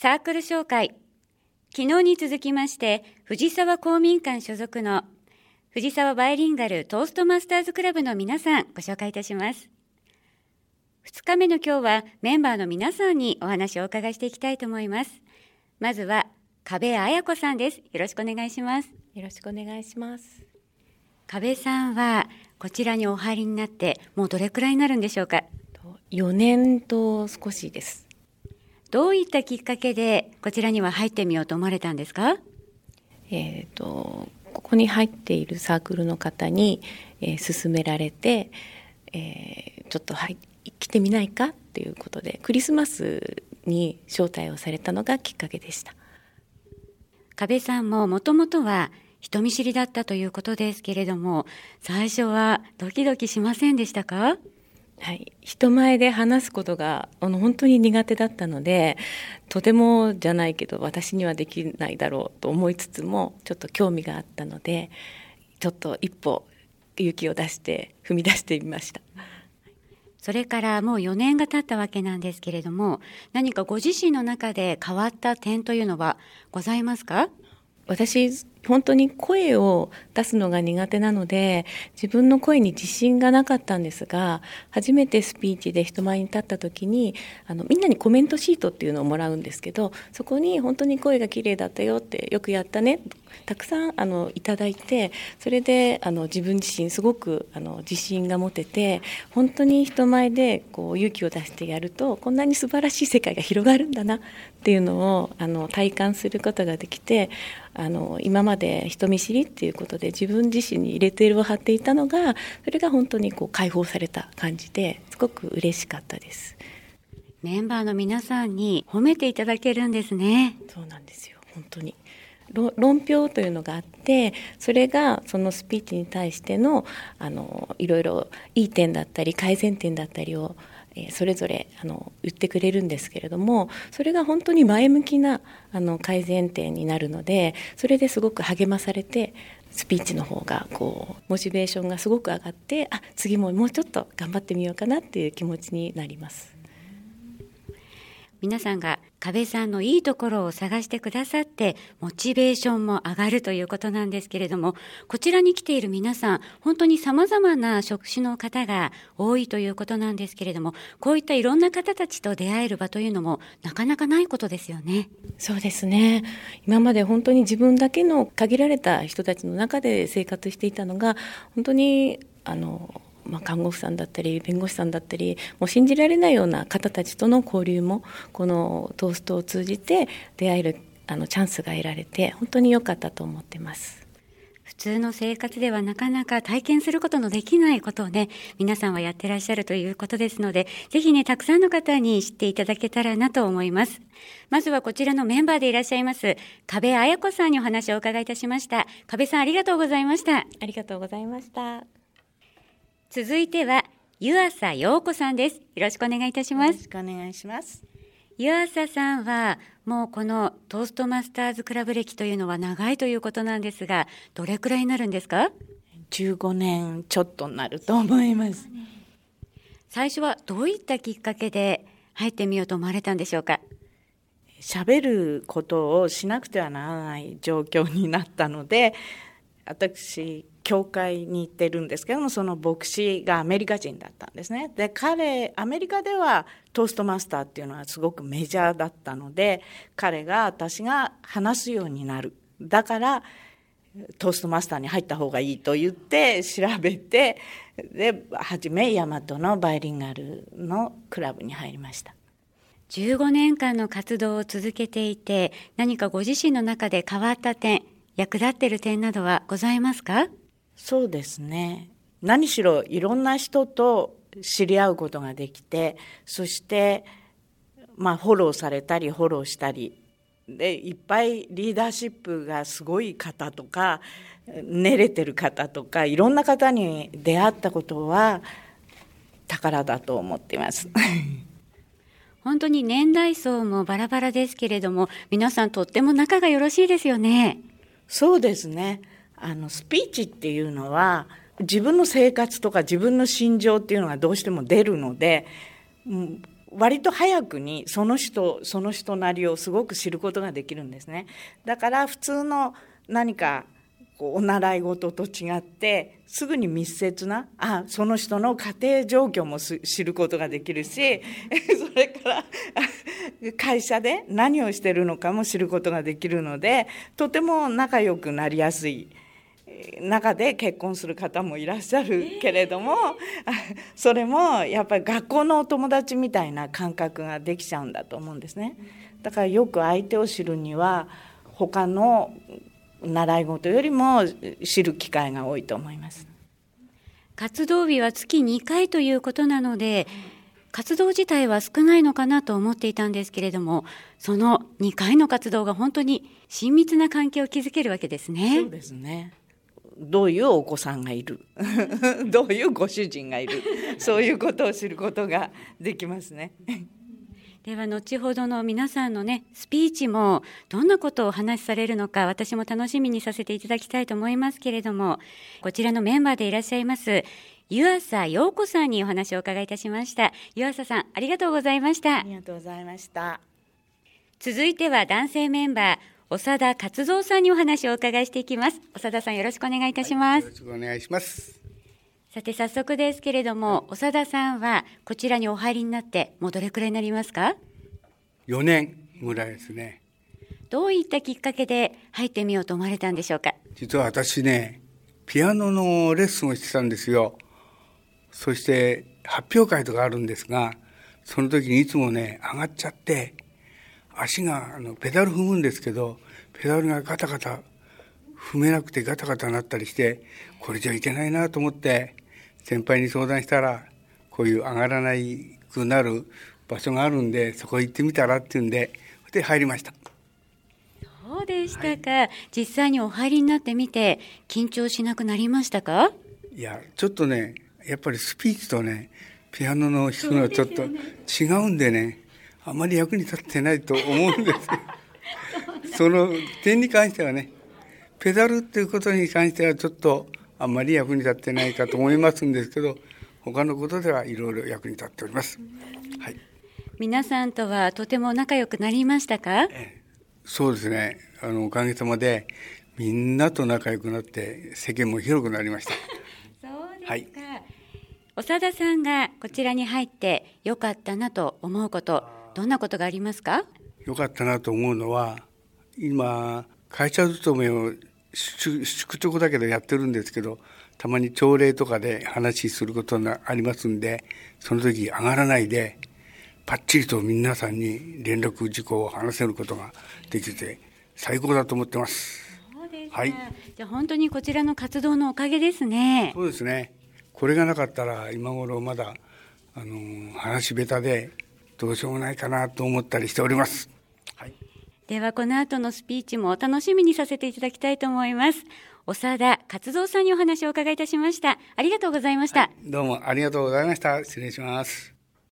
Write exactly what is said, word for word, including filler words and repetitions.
サークル紹介。昨日に続きまして藤沢公民館所属の藤沢バイリンガルトーストマスターズクラブの皆さんご紹介いたします。ふつかめの今日はメンバーの皆さんにお話をお伺いしていきたいと思います。まずは加部彩子さんです。よろしくお願いします。 よろしくお願いします。 加部さんはこちらにお入りになってもうどれくらいになるんでしょうか？ よねんと少しです。 どういったきっかけでこちらには入ってみようと思われたんですか？ えーと、ここに入っているサークルの方に、えー、勧められて、えー、ちょっと入来てみないかっていうことでクリスマスに招待をされたのがきっかけでした。 加部さんももともとは人見知りだったということですけれども、最初はドキドキしませんでしたか？ はい、人前で話すことがあの本当に苦手だったので、とてもじゃないけど私にはできないだろうと思いつつもちょっと興味があったので、ちょっと一歩勇気を出して踏み出してみました。 それからもうよねんが経ったわけなんですけれども、何かご自身の中で変わった点というのはございますか？ 私本当に声を出すのが苦手なので自分の声に自信がなかったんですが、初めてスピーチで人前に立った時にあのみんなにコメントシートっていうのをもらうんですけど、そこに本当に声が綺麗だったよって、よくやったね、たくさんあのいただいて、それであの自分自身すごくあの自信が持てて、本当に人前でこう勇気を出してやるとこんなに素晴らしい世界が広がるんだなっていうのをあの体感することができて、あの今まで人見知りっていうことで自分自身に入れテールを貼っていたのが、それが本当にこう解放された感じですごく嬉しかったです。 メンバーの皆さんに褒めていただけるんですね。 そうなんですよ。本当に論評というのがあって、それがそのスピーチに対してのあのいろいろいい点だったり改善点だったりをえー、それぞれあの言ってくれるんですけれども、それが本当に前向きなあの改善点になるので、それですごく励まされて、スピーチの方がこうモチベーションがすごく上がって、あ、次ももうちょっと頑張ってみようかなっていう気持ちになります。 皆さんが加部さんのいいところを探してくださってモチベーションも上がるということなんですけれども、こちらに来ている皆さん本当に様々な職種の方が多いということなんですけれども、こういったいろんな方たちと出会える場というのもなかなかないことですよね。 そうですね。今まで本当に自分だけの限られた人たちの中で生活していたのが、本当にあのまあ、看護婦さんだったり弁護士さんだったり、もう信じられないような方たちとの交流もこのトーストを通じて出会えるあのチャンスが得られて本当に良かったと思ってます。 普通の生活ではなかなか体験することのできないことをね、皆さんはやってらっしゃるということですので、ぜひね、たくさんの方に知っていただけたらなと思います。まずはこちらのメンバーでいらっしゃいます加部彩子さんにお話をお伺いいたしました。加部さん、ありがとうございました。 ありがとうございました。 続いては湯浅陽子さんです。よろしくお願いいたします。 よろしくお願いします。 湯浅さんはもうこのトーストマスターズクラブ歴というのは長いということなんですが、どれくらいになるんですか？ じゅうごねんちょっとになると思います。 最初はどういったきっかけで入ってみようと思われたんでしょうか？ 喋ることをしなくてはならない状況になったので、私教会に行ってるんですけども、その牧師がアメリカ人だったんですね。で、彼アメリカではトーストマスターっていうのはすごくメジャーだったので、彼が私が話すようになる、だからトーストマスターに入った方がいいと言って調べて、で初め大和のバイリンガルのクラブに入りました。 じゅうごねんかんの活動を続けていて、何かご自身の中で変わった点、役立っている点などはございますか？ そうですね。何しろいろんな人と知り合うことができて、そしてまあフォローされたりフォローしたりで、いっぱいリーダーシップがすごい方とか練れてる方とかいろんな方に出会ったことは宝だと思っています本当に年代層もバラバラですけれども、皆さんとっても仲がよろしいですよね。 そうですね。あのスピーチっていうのは自分の生活とか自分の心情っていうのがどうしても出るので、うん、 割と早くにその人その人なりをすごく知ることができるんですね。だから普通の何かこうお習い事と違ってすぐに密接なあその人の家庭状況も知ることができるしそれから会社で何をしているのかも知ることができるので、とても仲良くなりやすい中で結婚する方もいらっしゃるけれども、それもやっぱり学校のお友達みたいな感覚ができちゃうんだと思うんですね。だからよく相手を知るには他の習い事よりも知る機会が多いと思います。 活動日は月にかいということなので、活動自体は少ないのかなと思っていたんですけれども、そのにかいの活動が本当に親密な関係を築けるわけですね。 そうですね。どういうお子さんがいるどういうご主人がいるそういうことを知ることができますね。 では後ほどの皆さんのねスピーチもどんなことをお話しされるのか、私も楽しみにさせていただきたいと思いますけれども、こちらのメンバーでいらっしゃいます湯浅陽子さんにお話をお伺いいたしました。湯浅さん、ありがとうございました。 ありがとうございました。 続いては男性メンバー長田勝三さんにお話をお伺いしていきます。長田さん、よろしくお願いいたします。 はい、よろしくお願いします。 さて早速ですけれども、長田さんはこちらにお入りになってもうどれくらいになりますか？ よねんぐらいですね。 どういったきっかけで入ってみようと思われたんでしょうか？ 実は私ね、ピアノのレッスンをしてたんですよ。そして発表会とかあるんですが、その時にいつもね上がっちゃって足があのペダル踏むんですけど、ペダルがガタガタ踏めなくてガタガタなったりして、これじゃいけないなと思って先輩に相談したら、こういう上がらないくなる場所があるんでそこ行ってみたらっていうんで、で入りました。 そうでしたか、はい、実際にお入りになってみて緊張しなくなりましたか？ いやちょっとね、やっぱりスピーチとねピアノの弾くのはちょっと違うんでね、あまり役に立ってないと思うんですその点に関してはね、ペダルっていうことに関してはちょっとあんまり役に立ってないかと思いますんですけど、他のことではいろいろ役に立っております。はい、 皆さんとはとても仲良くなりましたか？ ええ、そうですね、あのおかげさまでみんなと仲良くなって世間も広くなりました。 そうですか、はい、長田さんがこちらに入ってよかったなと思うこと、どんなことがありますか？ よかったなと思うのは、今会社勤めを宿直だけどやってるんですけど、たまに朝礼とかで話することがありますんで、その時上がらないでパッチリと皆さんに連絡事項を話せることができて最高だと思ってます。 そうですか、 はい、 じゃあ本当にこちらの活動のおかげですね。 そうですね、これがなかったら今頃まだあの話下手でどうしようもないかなと思ったりしております。はい、 ではこの後のスピーチも楽しみにさせていただきたいと思います。長田勝三さんにお話をお伺いいたしました。ありがとうございました。 はい、どうもありがとうございました。失礼します。